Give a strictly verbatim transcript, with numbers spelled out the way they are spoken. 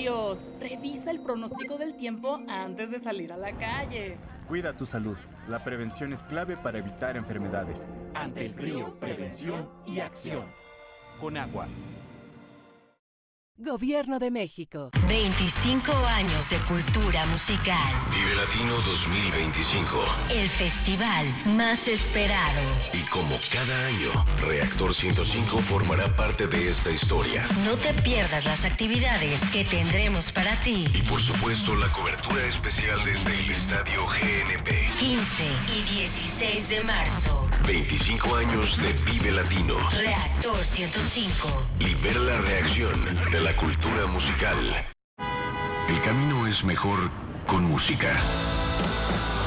fríos. Revisa el pronóstico del tiempo antes de salir a la calle. Cuida tu salud. La prevención es clave para evitar enfermedades. Ante el frío, prevención y acción. Con agua. Gobierno de México. veinticinco años de cultura musical. Vive Latino dos mil veinticinco. El festival más esperado. Y como cada año, Reactor ciento cinco formará parte de esta historia. No te pierdas las actividades que tendremos para ti. Y por supuesto, la cobertura especial desde el Estadio G N P. quince y dieciséis de marzo. veinticinco años de Vive Latino. Reactor ciento cinco. Libera la reacción de la cultura musical. El camino es mejor con música.